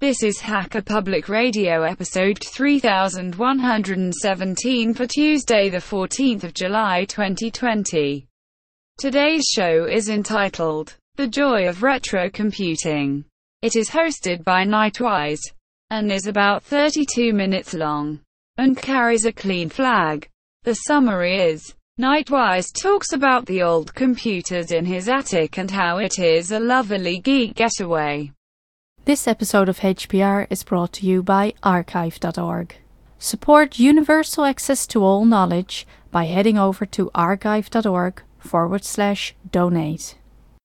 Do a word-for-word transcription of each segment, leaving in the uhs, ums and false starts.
This is Hacker Public Radio episode three thousand one hundred seventeen for Tuesday the fourteenth of July twenty twenty. Today's show is entitled, The Joy of Retro Computing. It is hosted by Nightwise, and is about thirty-two minutes long, and carries a clean flag. The summary is, Nightwise talks about the old computers in his attic and how it is a lovely geek getaway. This episode of H P R is brought to you by archive dot org. Support universal access to all knowledge by heading over to archive dot org forward slash donate.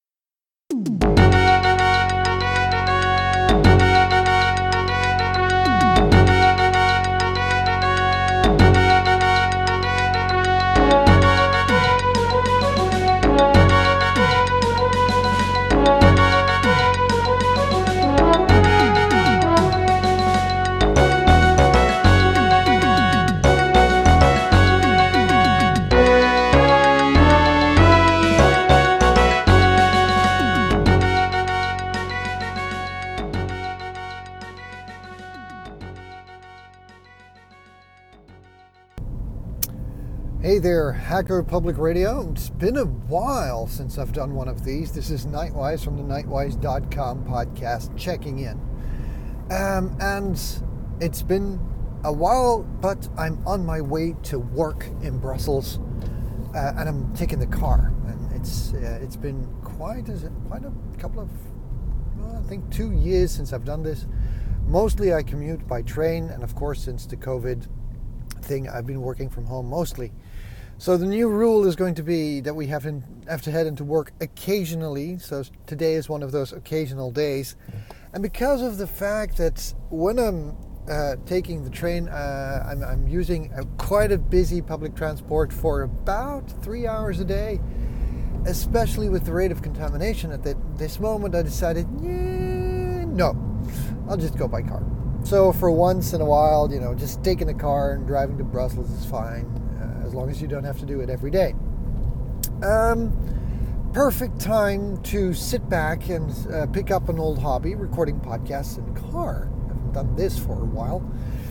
Hey there, Hacker Public Radio. It's been a while since I've done one of these. This is Nightwise from the nightwise dot com podcast checking in. Um, and it's been a while, but I'm on my way to work in Brussels, uh, and I'm taking the car. And it's uh, it's been quite a, quite a couple of, well, I think two years since I've done this. Mostly I commute by train, and of course since the COVID thing, I've been working from home mostly. So the new rule is going to be that we have, in, have to head into work occasionally. So today is one of those occasional days. And because of the fact that when I'm uh, taking the train, uh, I'm, I'm using a, quite a busy public transport for about three hours a day, especially with the rate of contamination at the, this moment, I decided, yeah, no, I'll just go by car. So for once in a while, you know, just taking a car and driving to Brussels is fine, uh, as long as you don't have to do it every day. Um, perfect time to sit back and uh, pick up an old hobby, recording podcasts in the car. I haven't done this for a while.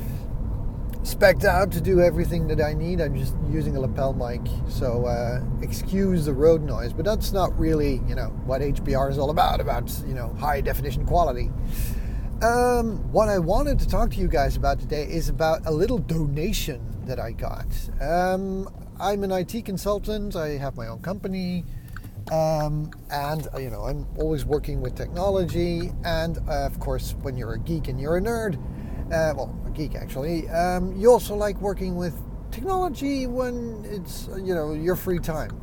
Spec'd out to do everything that I need. I'm just using a lapel mic, so uh, excuse the road noise, but that's not really, you know, what H P R is all about, about, you know, high definition quality. Um, what I wanted to talk to you guys about today is about a little donation that I got. Um, I'm an I T consultant. I have my own company, um, and you know I'm always working with technology. And uh, of course, when you're a geek and you're a nerd, uh, well, a geek actually, um, you also like working with technology when it's you know your free time.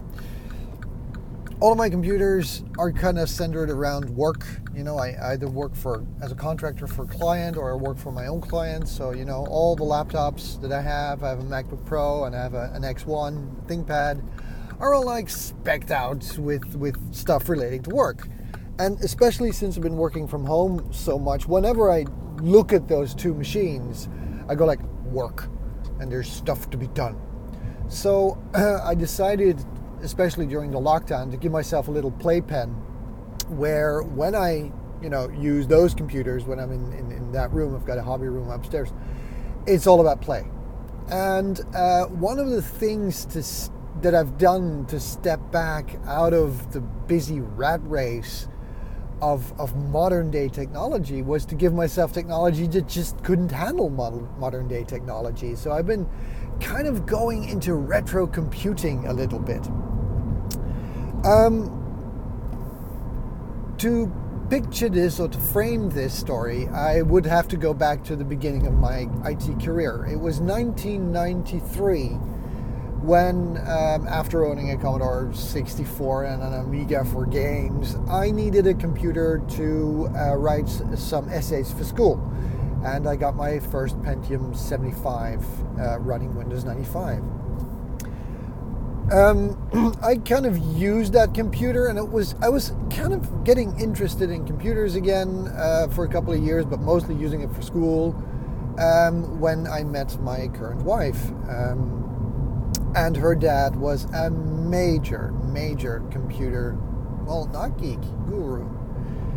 All of my computers are kind of centered around work. You know, I either work for as a contractor for a client or I work for my own clients. So, you know, all the laptops that I have, I have a MacBook Pro and I have a, an X one ThinkPad, are all like spec'd out with, with stuff relating to work. And especially since I've been working from home so much, whenever I look at those two machines, I go like, work, and there's stuff to be done. So uh, I decided, especially during the lockdown, to give myself a little playpen where when I, you know, use those computers, when I'm in, in, in that room, I've got a hobby room upstairs, it's all about play. And uh, one of the things to, that I've done to step back out of the busy rat race of, of modern day technology was to give myself technology that just couldn't handle modern, modern day technology. So I've been kind of going into retro computing a little bit. Um, to picture this or to frame this story, I would have to go back to the beginning of my I T career. It was nineteen ninety-three when, um, after owning a Commodore sixty-four and an Amiga for games, I needed a computer to uh, write some essays for school. And I got my first Pentium seventy-five uh, running Windows ninety-five. Um, I kind of used that computer, and it was I was kind of getting interested in computers again uh, for a couple of years, but mostly using it for school um, when I met my current wife. Um, and her dad was a major, major computer, well, not geek, guru.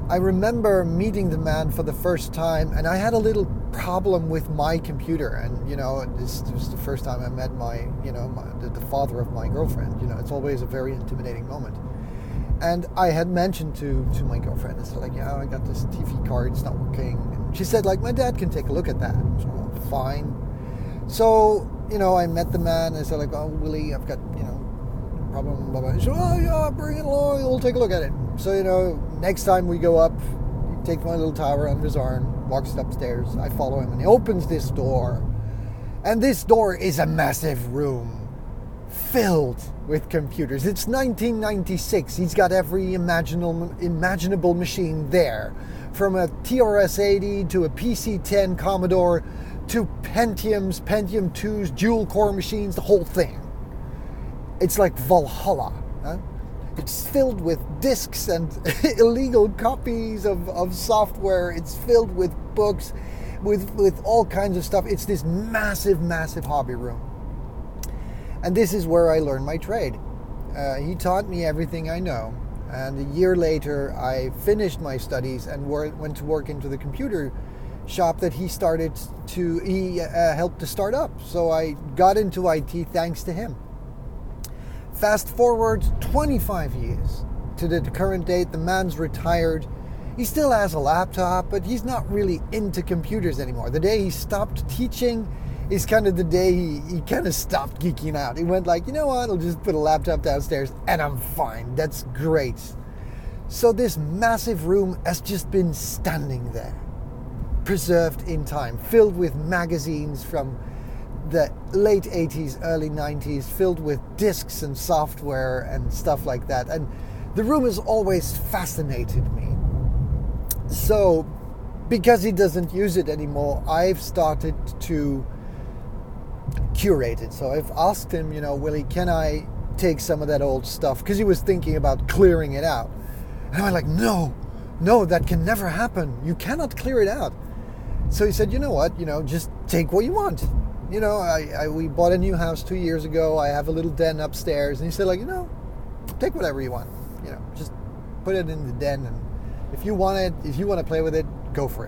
I remember meeting the man for the first time, and I had a little problem with my computer. And, you know, this, this was the first time I met my, you know, my, the, the father of my girlfriend. You know, it's always a very intimidating moment. And I had mentioned to, to my girlfriend, it's like, yeah, I got this T V card, it's not working. And she said, like, my dad can take a look at that. So, well, fine. So, you know, I met the man, and I said, like, oh, Willie, I've got, you know, problem, blah, blah. He said, oh, yeah, bring it along, we'll take a look at it. So, you know, next time we go up, he takes my little tower under his arm, walks upstairs, I follow him, and he opens this door. And this door is a massive room filled with computers. It's nineteen ninety-six. He's got every imaginable, imaginable machine there. From a T R S eighty to a P C ten Commodore to Pentiums, Pentium twos, dual core machines, the whole thing. It's like Valhalla. Huh? It's filled with discs and illegal copies of, of software. It's filled with books, with, with all kinds of stuff. It's this massive, massive hobby room. And this is where I learned my trade. Uh, he taught me everything I know. And a year later, I finished my studies and wor- went to work into the computer shop that he started to, he uh, helped to start up. So I got into I T thanks to him. Fast forward twenty-five years to the current date, the man's retired. He still has a laptop, but he's not really into computers anymore. The day he stopped teaching is kind of the day he, he kind of stopped geeking out. He went like, you know what, I'll just put a laptop downstairs and I'm fine. That's great. So this massive room has just been standing there, preserved in time, filled with magazines from the late eighties, early nineties, filled with discs and software and stuff like that. And the room has always fascinated me. So, because he doesn't use it anymore, I've started to curate it. So I've asked him, you know, Willie, can I take some of that old stuff? Because he was thinking about clearing it out. And I'm like, no, no, that can never happen. You cannot clear it out. So he said, you know what, you know, just take what you want. You know, I, I we bought a new house two years ago. I have a little den upstairs. And he said, like, you know, take whatever you want. You know, just put it in the den. And if you want it, if you want to play with it, go for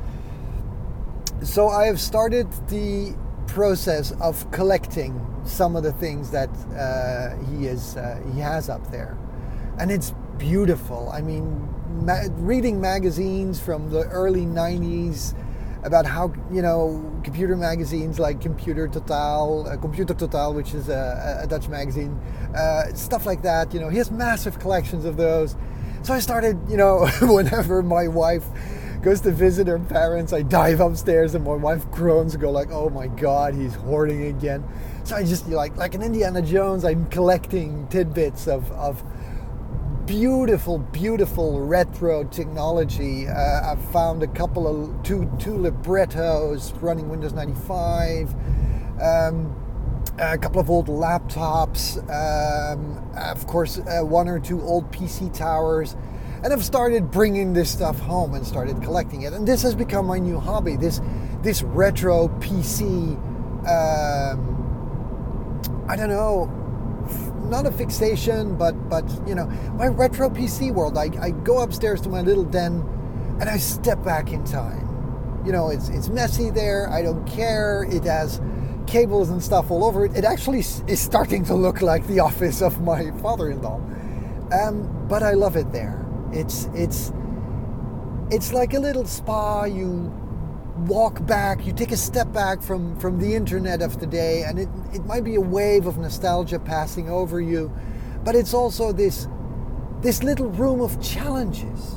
it. So I have started the process of collecting some of the things that uh, he is uh, he has up there. And it's beautiful. I mean, ma- reading magazines from the early nineties about how, you know, computer magazines like Computer Total, uh, Computer Total, which is a, a Dutch magazine, uh, stuff like that. You know, he has massive collections of those. So I started, you know, whenever my wife goes to visit her parents, I dive upstairs and my wife groans and go like, oh my God, he's hoarding again. So I just, like, like an Indiana Jones, I'm collecting tidbits of, of beautiful, beautiful retro technology. Uh, I've found a couple of two two librettos running Windows ninety-five, um, a couple of old laptops, um, of course, uh, one or two old P C towers, and I've started bringing this stuff home and started collecting it. And this has become my new hobby. This this retro P C. Um, I don't know. Not a fixation, but, but you know, my retro P C world. I, I go upstairs to my little den and I step back in time. You know, it's it's messy there. I don't care. It has cables and stuff all over it. It actually is starting to look like the office of my father-in-law. Um, but I love it there. It's it's it's like a little spa. You walk back, you take a step back from, from the internet of today, and it, it might be a wave of nostalgia passing over you, but it's also this this little room of challenges.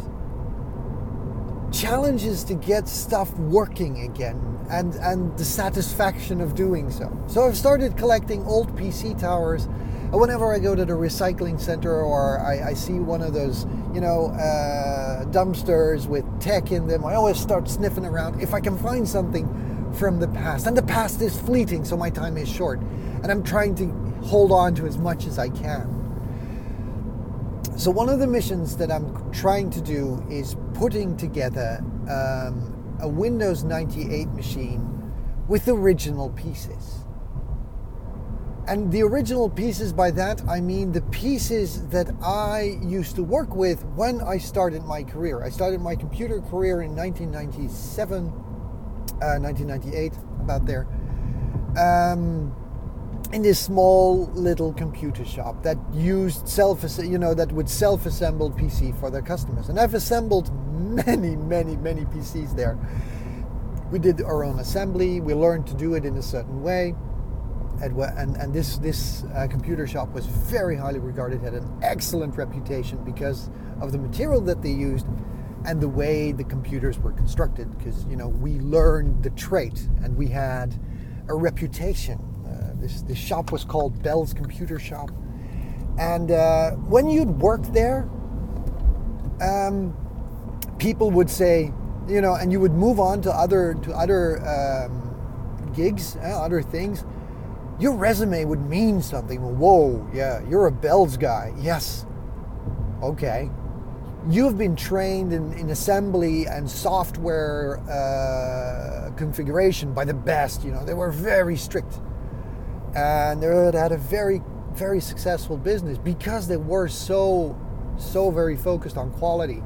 Challenges to get stuff working again, and, and the satisfaction of doing so. So I've started collecting old P C towers. Whenever I go to the recycling center or I, I see one of those, you know, uh, dumpsters with tech in them, I always start sniffing around if I can find something from the past. And the past is fleeting, so my time is short. And I'm trying to hold on to as much as I can. So one of the missions that I'm trying to do is putting together um, a Windows ninety-eight machine with original pieces. And the original pieces, by that I mean the pieces that I used to work with when I started my career. I started my computer career in nineteen ninety-seven, uh, nineteen ninety-eight, about there, um, in this small little computer shop that used self, you know, that would self-assemble P C for their customers. And I've assembled many, many, many P Cs there. We did our own assembly. We learned to do it in a certain way. And, and this, this uh, computer shop was very highly regarded, had an excellent reputation because of the material that they used and the way the computers were constructed. Because, you know, we learned the trade and we had a reputation. Uh, this, this shop was called Bell's Computer Shop. And uh, when you'd work there, um, people would say, you know, and you would move on to other, to other um, gigs, uh, other things. Your resume would mean something. Whoa, yeah, you're a Bell's guy. Yes. Okay. You've been trained in, in assembly and software uh, configuration by the best. You know, they were very strict. And they had a very, very successful business because they were so, so very focused on quality.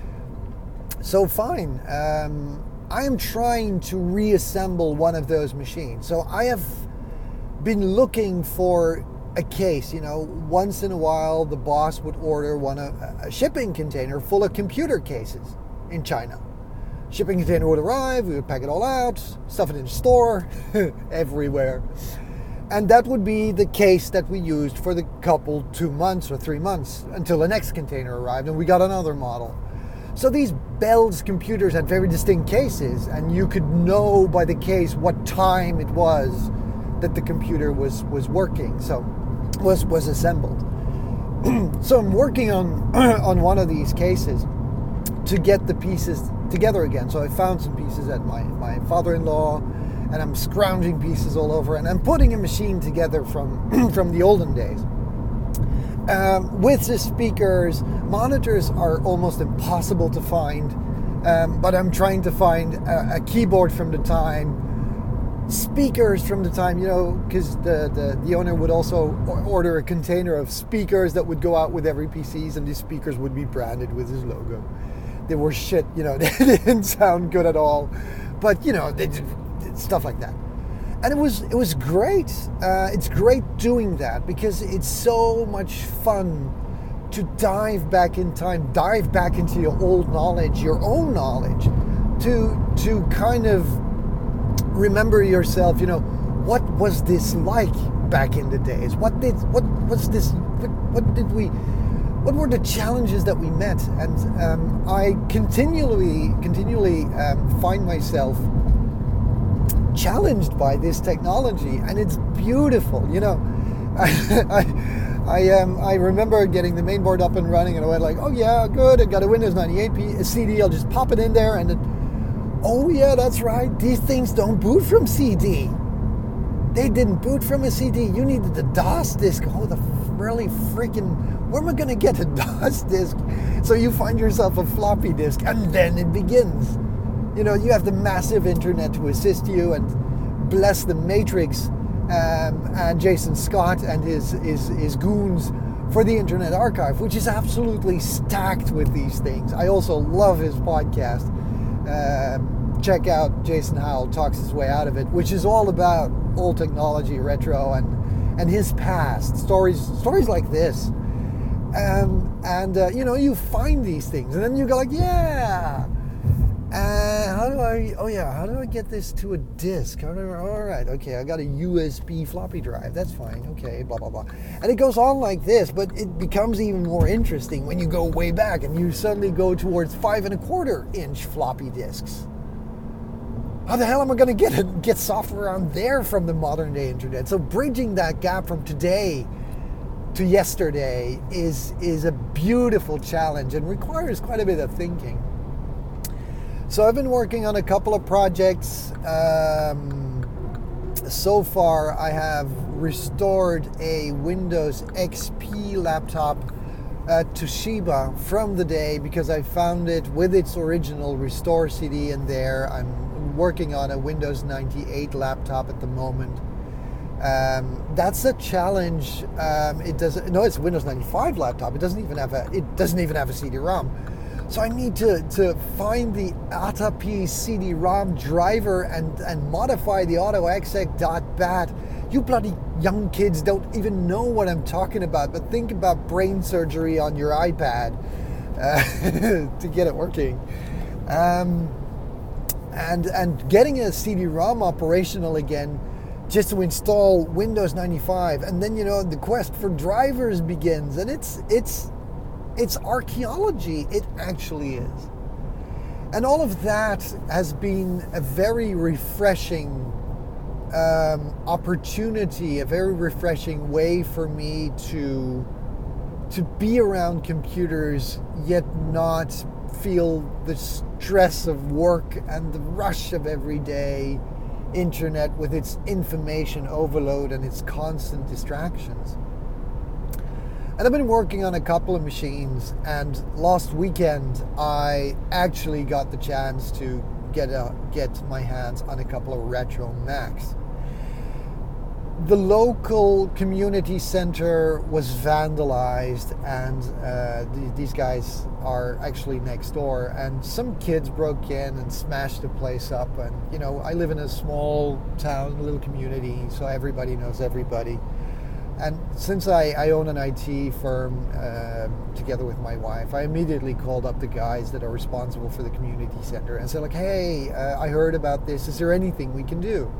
So fine. Um, I am trying to reassemble one of those machines. So I have been looking for a case. You know, once in a while the boss would order one a, a shipping container full of computer cases in China. Shipping container would arrive, we would pack it all out, stuff it in the store, everywhere. And that would be the case that we used for the couple two months or three months until the next container arrived and we got another model. So these Bell's computers had very distinct cases, and you could know by the case what time it was that the computer was, was working, so was was assembled. So I'm working on on one of these cases to get the pieces together again. So I found some pieces at my, my father-in-law, and I'm scrounging pieces all over, and I'm putting a machine together from from the olden days. Um, with the speakers, monitors are almost impossible to find, um, but I'm trying to find a, a keyboard from the time, speakers from the time, you know, because the, the, the owner would also order a container of speakers that would go out with every P Cs, and these speakers would be branded with his logo. They were shit, you know, they didn't sound good at all, but, you know, they did stuff like that. And it was it was great. Uh, it's great doing that because it's so much fun to dive back in time, dive back into your old knowledge, your own knowledge, to to kind of remember yourself. You know, what was this like back in the days? What did what was this? What, what did we? What were the challenges that we met? And um, I continually continually um, find myself challenged by this technology, and it's beautiful. You know, I I, I, um, I remember getting the mainboard up and running, and I went like, oh yeah, good, I got a Windows ninety-eight P- a C D, I'll just pop it in there, and then, oh yeah, that's right, these things don't boot from C D. They didn't boot from a C D. You needed the DOS disk. Oh, the really freaking, where am I going to get a DOS disk? So you find yourself a floppy disk, and then it begins. You know, you have the massive internet to assist you, and bless the Matrix um, and Jason Scott and his, his his goons for the Internet Archive, which is absolutely stacked with these things. I also love his podcast. Um, check out Jason Howell Talks His Way Out of It, which is all about old technology, retro, and and his past stories, stories like this. Um, and uh, you know, you find these things, and then you go like, yeah. Uh, how do I, oh yeah, how do I get this to a disk? How do I, all right, okay, I got a U S B floppy drive, that's fine, okay, blah, blah, blah. And it goes on like this, but it becomes even more interesting when you go way back and you suddenly go towards five and a quarter inch floppy disks. How the hell am I going to get it, get software on there from the modern day internet? So bridging that gap from today to yesterday is, is a beautiful challenge and requires quite a bit of thinking. So I've been working on a couple of projects. Um, so far, I have restored a Windows X P laptop, uh, Toshiba, from the day because I found it with its original restore C D in there. I'm working on a Windows ninety-eight laptop at the moment. Um, that's a challenge. Um, it doesn't. No, it's a Windows ninety-five laptop. It doesn't even have a. It doesn't even have a C D ROM. So I need to, to find the A T A P C D ROM driver and, and modify the AutoExec.bat. You bloody young kids don't even know what I'm talking about, but think about brain surgery on your iPad uh, to get it working. Um, and, and getting a C D ROM operational again just to install Windows ninety-five. And then, you know, the quest for drivers begins. And it's it's... It's archaeology, it actually is. And all of that has been a very refreshing um, opportunity, a very refreshing way for me to, to be around computers, yet not feel the stress of work and the rush of everyday internet with its information overload and its constant distractions. And I've been working on a couple of machines, and last weekend I actually got the chance to get a, get my hands on a couple of retro Macs. The local community center was vandalized, and uh, th- these guys are actually next door, and some kids broke in and smashed the place up. And you know, I live in a small town, a little community, so everybody knows everybody. And since I, I own an I T firm uh, together with my wife, I immediately called up the guys that are responsible for the community center and said, like, hey, uh, I heard about this. Is there anything we can do?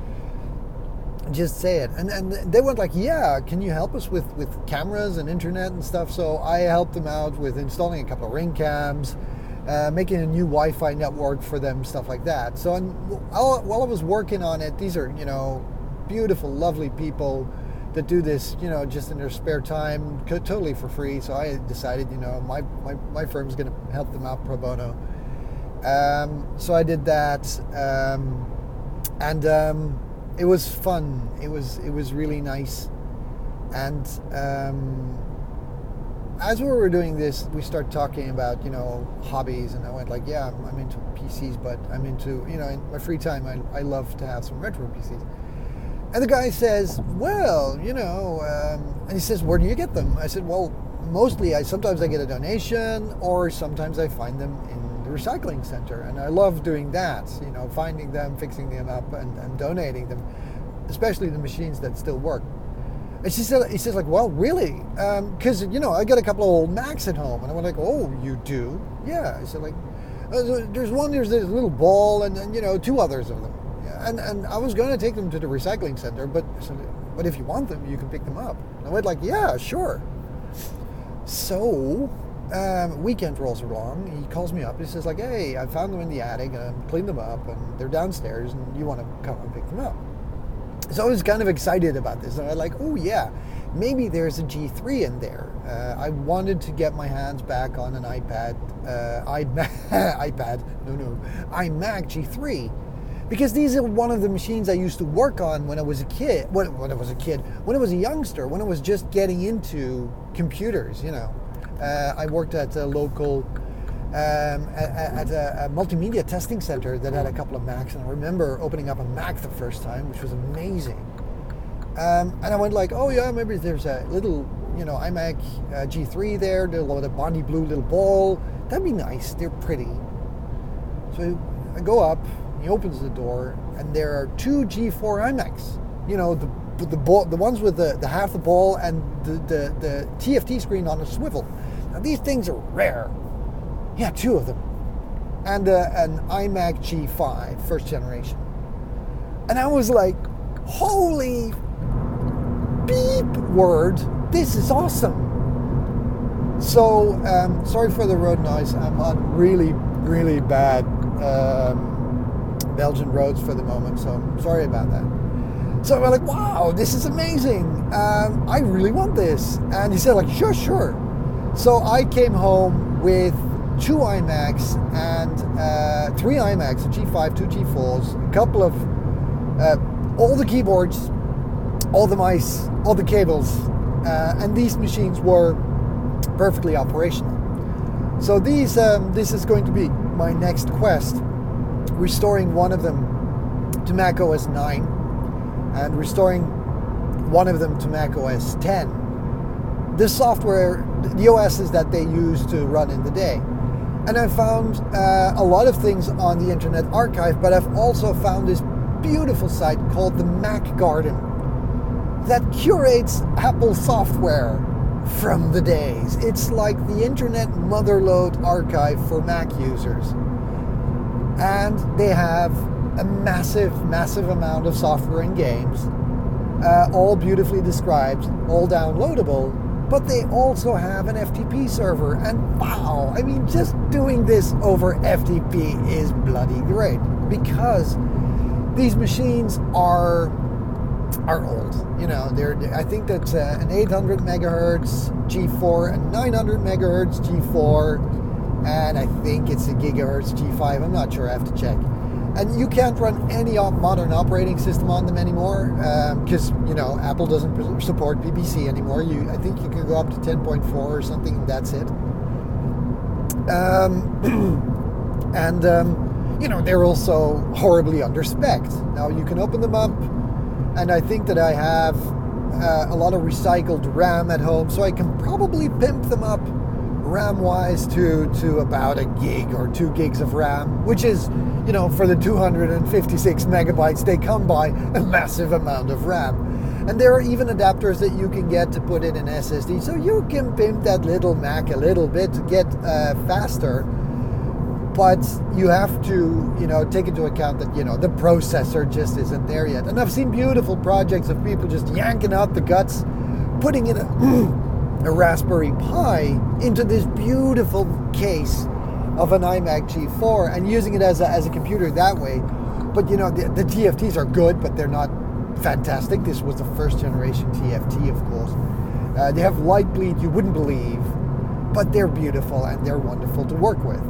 Just say it. And and they went like, yeah, can you help us with, with cameras and internet and stuff? So I helped them out with installing a couple of ring cams, uh, making a new Wi-Fi network for them, stuff like that. So and while, while I was working on it, these are, you know, beautiful, lovely people that do this, you know, just in their spare time, totally for free. So I decided, you know, my, my, my firm's going to help them out pro bono. Um, so I did that, um, and um, it was fun. It was it was really nice. And um, as we were doing this, we started talking about, you know, hobbies, and I went like, yeah, I'm, I'm into P Cs, but I'm into, you know, in my free time, I, I love to have some retro P Cs. And the guy says, well, you know, um, and he says, where do you get them? I said, well, mostly I sometimes I get a donation, or sometimes I find them in the recycling center. And I love doing that, you know, finding them, fixing them up, and, and donating them, especially the machines that still work. And she said, he says, like, well, really? Because, um, you know, I got a couple of old Macs at home. And I went like, oh, you do? Yeah. I said, like, there's one, there's this little ball, and, and you know, two others of them. And and I was going to take them to the recycling center, but but if you want them, you can pick them up. And I went like, yeah, sure. So, um, weekend rolls along. He calls me up. He says like, hey, I found them in the attic, and I cleaned them up, and they're downstairs, and you want to come and pick them up. So I was kind of excited about this. And I was like, oh yeah, maybe there's a G three in there. Uh, I wanted to get my hands back on an iPad, uh, iMac, iPad, no, no, iMac G three. Because these are one of the machines I used to work on when I was a kid, when, when I was a kid, when I was a youngster, when I was just getting into computers, you know. Uh, I worked at a local, um, at, at a, a multimedia testing center that had a couple of Macs, and I remember opening up a Mac the first time, which was amazing. Um, and I went like, oh yeah, maybe there's a little, you know, iMac uh, G three there, the little Bondi Blue little ball. That'd be nice, they're pretty. So I go up, he opens the door, and there are two G four iMacs. You know, the the ball, the ones with the, the half the ball and the, the, the T F T screen on a swivel. Now these things are rare. Yeah, two of them. And uh, an iMac G five, first generation. And I was like, holy beep word, this is awesome. So, um, sorry for the road noise. I'm on really, really bad um, Belgian roads for the moment, so I'm sorry about that. So we're like, wow, this is amazing. Um, I really want this. And he said like, sure, sure. So I came home with two iMacs and uh, three iMacs, a G five, two G fours, a couple of, uh, all the keyboards, all the mice, all the cables, uh, and these machines were perfectly operational. So these, um, this is going to be my next quest, restoring one of them to Mac O S nine, and restoring one of them to Mac O S ten. The software, the O Ss that they use to run in the day. And I found uh, a lot of things on the Internet Archive, but I've also found this beautiful site called the Mac Garden that curates Apple software from the days. It's like the Internet Motherlode archive for Mac users. And they have a massive, massive amount of software and games, uh, all beautifully described, all downloadable, but they also have an F T P server. And wow, I mean, just doing this over F T P is bloody great, because these machines are are old. You know, they're, I think that's uh, an eight hundred megahertz G four and nine hundred megahertz G four, and I think it's a gigahertz G five. I'm not sure, I have to check. And you can't run any modern operating system on them anymore, because um, you know, Apple doesn't support B B C anymore. You, I think you can go up to ten point four or something, and that's it. Um, and um, you know, they're also horribly under spec. Now you can open them up, and I think that I have uh, a lot of recycled RAM at home, so I can probably pimp them up RAM-wise to, to about a gig or two gigs of RAM, which is, you know, for the two hundred fifty-six megabytes they come by, a massive amount of RAM. And there are even adapters that you can get to put in an S S D, so you can pimp that little Mac a little bit to get uh, faster. But you have to, you know, take into account that, you know, the processor just isn't there yet. And I've seen beautiful projects of people just yanking out the guts, putting in a, a Raspberry Pi into this beautiful case of an iMac G four and using it as a, as a computer that way. But, you know, the, the T F Ts are good, but they're not fantastic. This was the first generation T F T, of course. Uh, they have light bleed you wouldn't believe, but they're beautiful and they're wonderful to work with.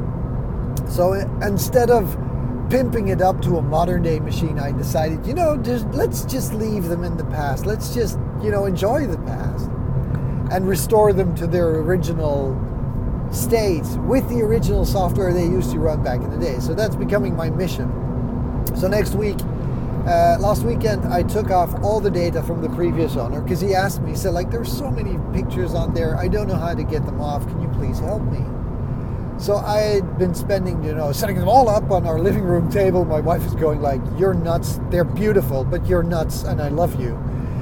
So instead of pimping it up to a modern day machine, I decided, you know, just, let's just leave them in the past. Let's just, you know, enjoy the past and restore them to their original state with the original software they used to run back in the day. So that's becoming my mission. So next week, uh, last weekend, I took off all the data from the previous owner, because he asked me, he said, like, there's so many pictures on there, I don't know how to get them off. Can you please help me? So I had been spending, you know, setting them all up on our living room table. My wife is going like, you're nuts. They're beautiful, but you're nuts, and I love you.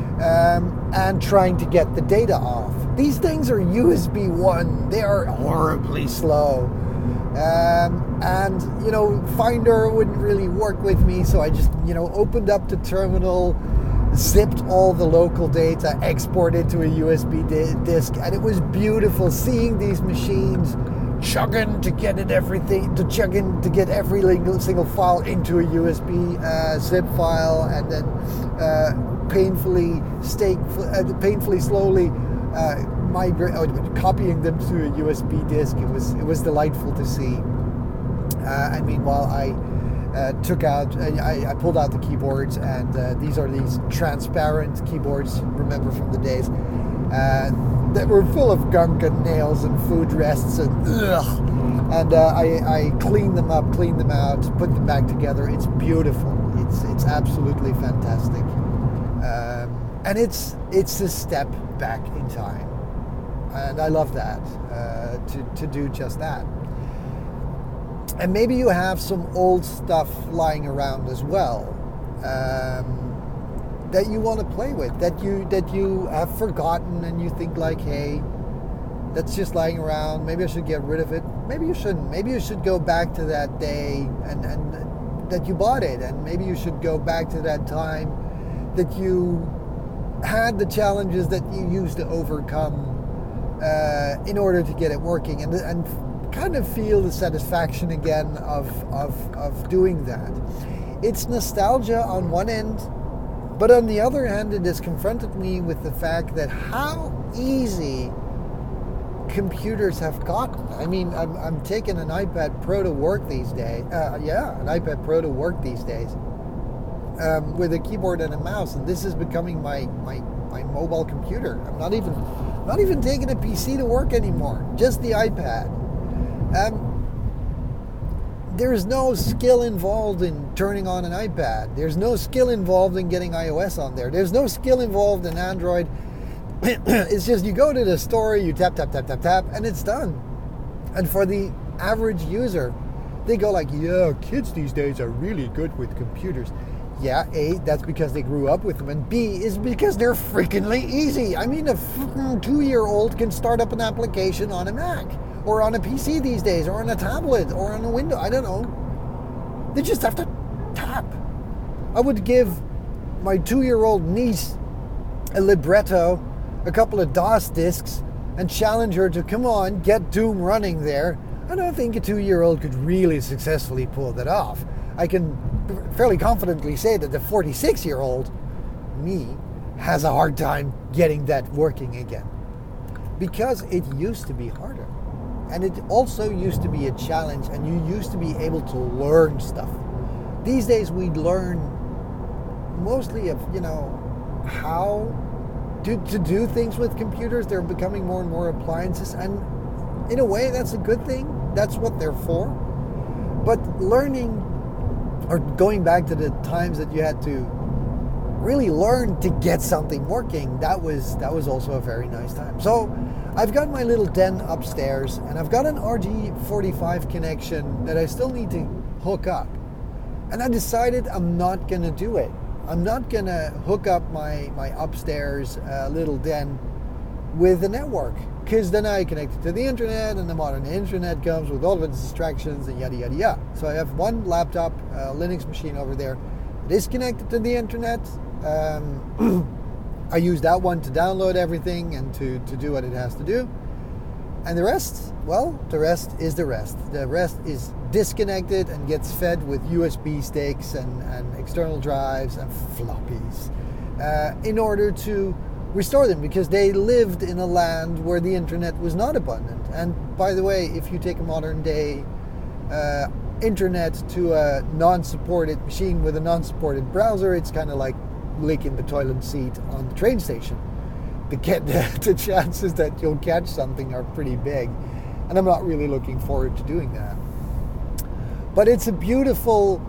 Um, and trying to get the data off. These things are U S B one. They are horribly slow. Um, and, you know, Finder wouldn't really work with me, so I just, you know, opened up the terminal, zipped all the local data, exported to a U S B di- disk, and it was beautiful seeing these machines chugging to get it everything, to chugging to get every single file into a U S B uh, zip file, and then uh, painfully, stake, uh, painfully slowly uh, migrate, oh, copying them to a U S B disk. It was it was delightful to see. Uh, and meanwhile, I uh, took out, I, I pulled out the keyboards, and uh, these are these transparent keyboards. Remember from the days. Uh, that were full of gunk and nails and food rests and ugh. And uh, I, I cleaned them up, cleaned them out, put them back together. It's beautiful. It's it's absolutely fantastic. Um, and it's it's a step back in time. And I love that, uh, to, to do just that. And maybe you have some old stuff lying around as well. Um, that you want to play with, that you that you have forgotten, and you think like, hey, that's just lying around, maybe I should get rid of it. Maybe you shouldn't. Maybe you should go back to that day and, and that you bought it, and maybe you should go back to that time that you had the challenges that you used to overcome uh, in order to get it working, and and kind of feel the satisfaction again of, of, of doing that. It's nostalgia on one end, but on the other hand, it has confronted me with the fact that how easy computers have gotten. I mean, I'm, I'm taking an iPad Pro to work these days. Uh, yeah, an iPad Pro to work these days um, with a keyboard and a mouse, and this is becoming my, my my mobile computer. I'm not even not even taking a P C to work anymore. Just the iPad. Um, there's no skill involved in turning on an iPad. There's no skill involved in getting iOS on there. There's no skill involved in Android. It's just you go to the store, you tap, tap, tap, tap, tap, and it's done. And for the average user, they go like, yeah, kids these days are really good with computers. Yeah, A, that's because they grew up with them, and B, is because they're freakingly easy. I mean, a freaking two-year-old can start up an application on a Mac, or on a P C these days, or on a tablet, or on a window, I don't know. They just have to tap. I would give my two-year-old niece a libretto, a couple of DOS discs, and challenge her to, come on, get Doom running there. I don't think a two-year-old could really successfully pull that off. I can fairly confidently say that the forty-six-year-old me has a hard time getting that working again. Because it used to be harder. And it also used to be a challenge, and you used to be able to learn stuff. These days we learn mostly of, you know, how to, to do things with computers. They're becoming more and more appliances, and in a way that's a good thing. That's what they're for. But learning, or going back to the times that you had to really learn to get something working, that was that was also a very nice time. So I've got my little den upstairs, and I've got an R J forty-five connection that I still need to hook up. And I decided I'm not going to do it. I'm not going to hook up my, my upstairs uh, little den with the network, because then I connect it to the internet, and the modern internet comes with all of its distractions and yada yada yada. So I have one laptop, uh, Linux machine over there that is connected to the internet. Um, I use that one to download everything and to, to do what it has to do. And the rest, well, the rest is the rest. The rest is disconnected and gets fed with U S B sticks and, and external drives and floppies uh, in order to restore them, because they lived in a land where the internet was not abundant. And by the way, if you take a modern day uh, internet to a non-supported machine with a non-supported browser, it's kind of like licking the toilet seat on the train station. The, the, the chances that you'll catch something are pretty big, and I'm not really looking forward to doing that. But it's a beautiful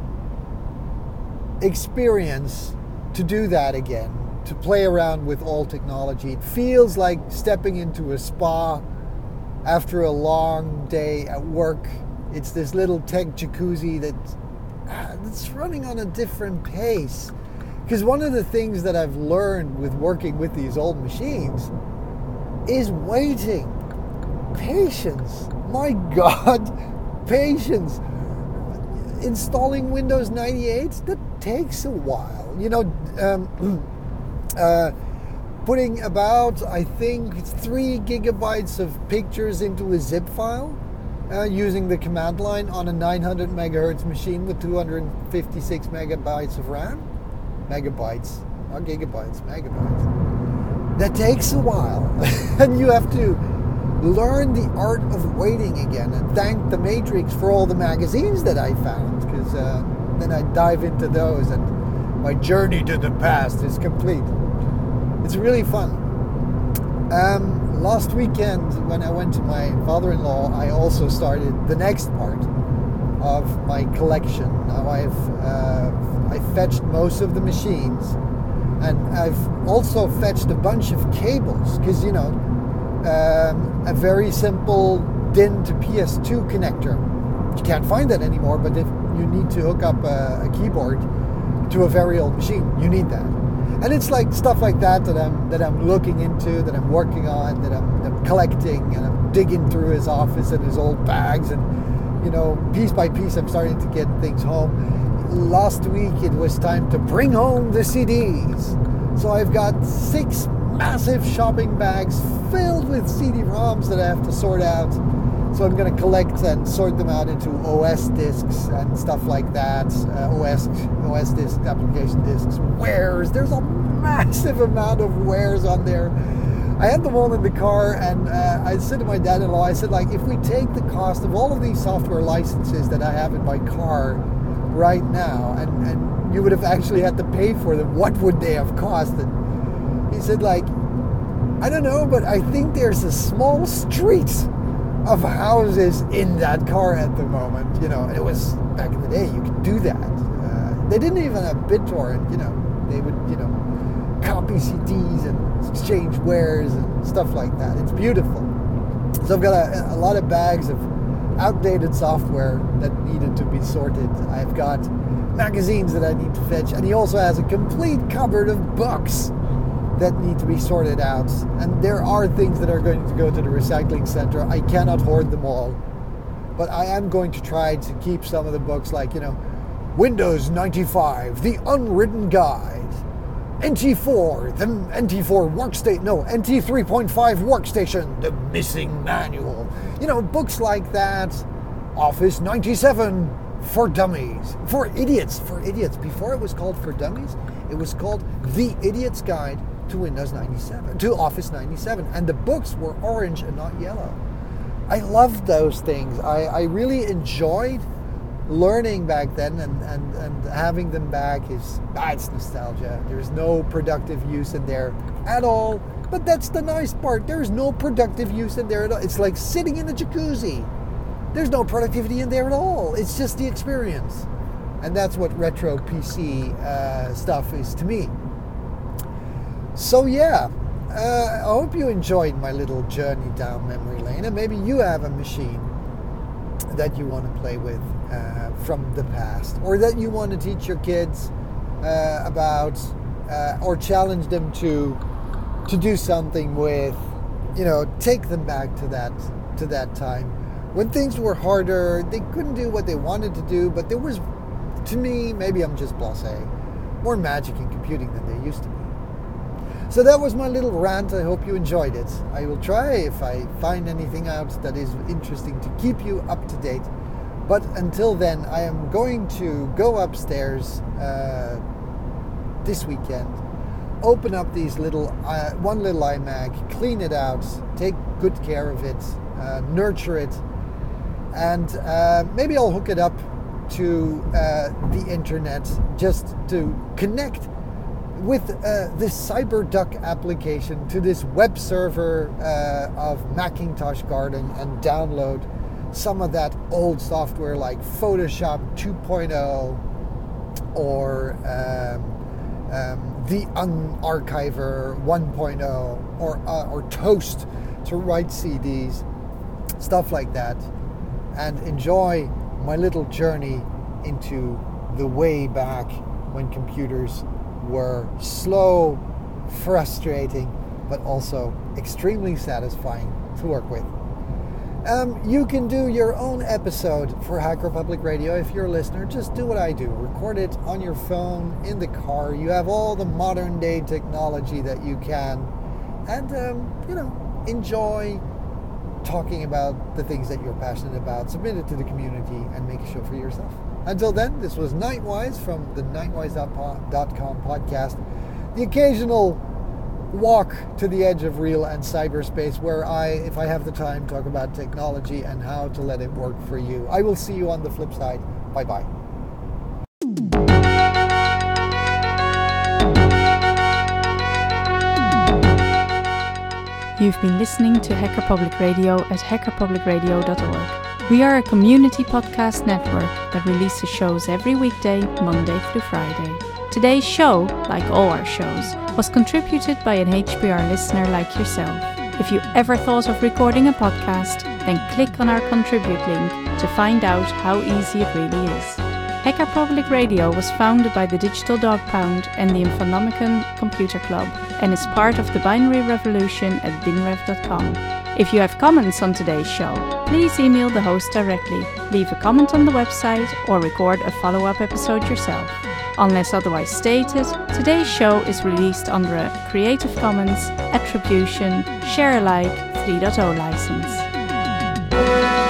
experience to do that again, to play around with all technology. It feels like stepping into a spa after a long day at work. It's this little tech jacuzzi that, that's running on a different pace. Because one of the things that I've learned with working with these old machines is waiting. Patience. My God, patience. Installing Windows ninety-eight, that takes a while. You know, um, uh, putting about, I think, three gigabytes of pictures into a zip file uh, using the command line on a nine hundred megahertz machine with two hundred fifty-six megabytes of RAM. Megabytes, not gigabytes, megabytes. That takes a while. And you have to learn the art of waiting again, and thank the Matrix for all the magazines that I found, because uh, then I dive into those and my journey to the past is complete. It's really fun. Um, last weekend when I went to my father-in-law, I also started the next part of my collection. Now I've uh, I fetched most of the machines, and I've also fetched a bunch of cables, because, you know, um, a very simple D I N to P S two connector, you can't find that anymore, but if you need to hook up a, a keyboard to a very old machine, you need that. And it's like stuff like that that I'm that I'm looking into, that I'm working on, that I'm, I'm collecting, and I'm digging through his office and his old bags, and, you know, piece by piece I'm starting to get things home. Last week it was time to bring home the C Ds. So I've got six massive shopping bags filled with C D ROMs that I have to sort out. So I'm going to collect and sort them out into O S disks and stuff like that. Uh, O S, O S disks, application disks, wares. There's a massive amount of wares on there. I had them all in the car, and uh, I said to my dad-in-law, I said, like, if we take the cost of all of these software licenses that I have in my car right now, and, and you would have actually had to pay for them, what would they have cost? And he said, like, I don't know, but I think there's a small street of houses in that car at the moment. You know, it was back in the day you could do that. Uh, they didn't even have BitTorrent. You know, they would you know copy C Ds and exchange wares and stuff like that. It's beautiful. So I've got a, a lot of bags of outdated software that needed to be sorted. I've got magazines that I need to fetch, and he also has a complete cupboard of books that need to be sorted out. And there are things that are going to go to the recycling center. I cannot hoard them all, but I am going to try to keep some of the books, like, you know, Windows ninety-five, the unwritten guide, N T four, the N T four workstation, no, N T three point five workstation, the missing manual. You know, books like that. Office ninety-seven for dummies, for idiots, for idiots. Before it was called For Dummies, it was called The Idiot's Guide to Windows ninety-seven, to Office ninety-seven, and the books were orange and not yellow. I loved those things. I, I really enjoyed learning back then, and, and, and having them back is, ah, it's nostalgia. There's no productive use in there at all, but that's the nice part. There's no productive use in there at all. It's like sitting in a jacuzzi. There's no productivity in there at all. It's just the experience. And that's what retro P C uh, stuff is to me. So yeah, uh, I hope you enjoyed my little journey down memory lane, and maybe you have a machine that you want to play with uh, from the past, or that you want to teach your kids uh, about, uh, or challenge them to to do something with. You know, take them back to that to that time when things were harder. They couldn't do what they wanted to do, but there was, to me, maybe I'm just blasé, more magic in computing than there used to be. So that was my little rant. I hope you enjoyed it. I will try, if I find anything out that is interesting, to keep you up to date. But until then, I am going to go upstairs uh, this weekend, open up these little, uh, one little iMac, clean it out, take good care of it, uh, nurture it, and uh, maybe I'll hook it up to uh, the internet just to connect with uh, this CyberDuck application to this web server uh, of Macintosh Garden, and download some of that old software like Photoshop two point oh or um, um, the Unarchiver one point oh, or, uh, or Toast to write C Ds, stuff like that, and enjoy my little journey into the way back when computers were slow, frustrating, but also extremely satisfying to work with. Um, you can do your own episode for Hacker Public Radio if you're a listener. Just do what I do. Record it on your phone, in the car. You have all the modern day technology that you can. And, um, you know, enjoy talking about the things that you're passionate about. Submit it to the community and make a show for yourself. Until then, this was Nightwise from the nightwise dot com podcast. The occasional walk to the edge of real and cyberspace, where I, if I have the time, talk about technology and how to let it work for you. I will see you on the flip side. Bye-bye. You've been listening to Hacker Public Radio at hacker public radio dot org. We are a community podcast network that releases shows every weekday, Monday through Friday. Today's show, like all our shows, was contributed by an H P R listener like yourself. If you ever thought of recording a podcast, then click on our contribute link to find out how easy it really is. Hacker Public Radio was founded by the Digital Dog Pound and the Infonomicon Computer Club, and is part of the binary revolution at binrev dot com. If you have comments on today's show, please email the host directly, leave a comment on the website, or record a follow-up episode yourself. Unless otherwise stated, today's show is released under a Creative Commons Attribution Share Alike three point oh license.